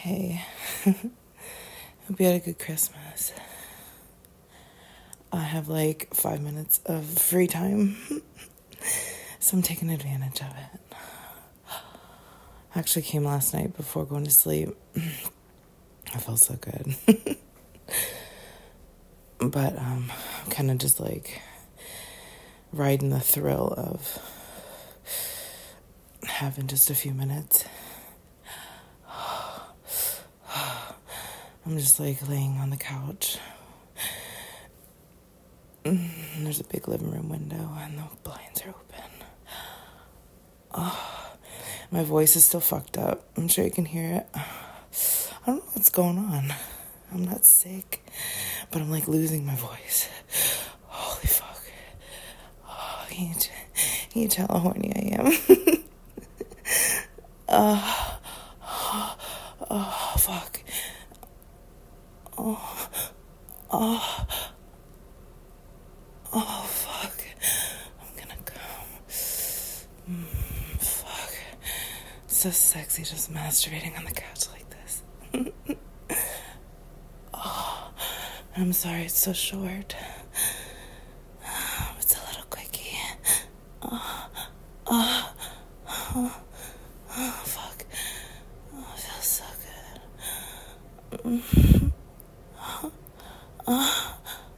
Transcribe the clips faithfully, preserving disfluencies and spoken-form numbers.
Hey, hope you had a good Christmas. I have like five minutes of free time, so I'm taking advantage of it. I actually came last night before going to sleep. I felt so good. But um, I'm kind of just like riding the thrill of having just a few minutes. I'm just like laying on the couch. There's a big living room window and the blinds are open. Oh, my voice is still fucked up. I'm sure you can hear it. I don't know what's going on. I'm not sick, but I'm like losing my voice. Holy fuck. Oh, can you, t- can you tell how horny I am? uh, oh, oh, fuck. Oh, oh, oh, fuck. I'm gonna come. Mm, fuck. It's so sexy just masturbating on the couch like this. Oh, I'm sorry, it's so short. It's a little quickie. Oh, oh, oh, oh fuck. Oh, it feels so good. Mm. Oh, oh.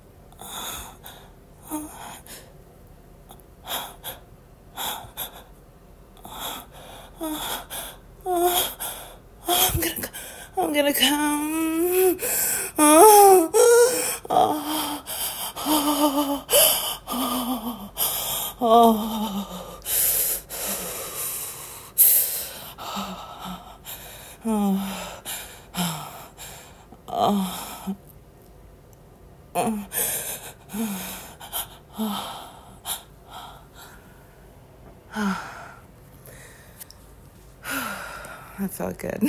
I'm gonna, I'm gonna come. Oh, oh, oh, oh, oh, oh, oh, that felt good.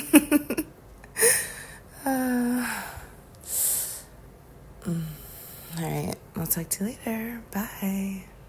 uh, mm, all right, I'll talk to you later. Bye.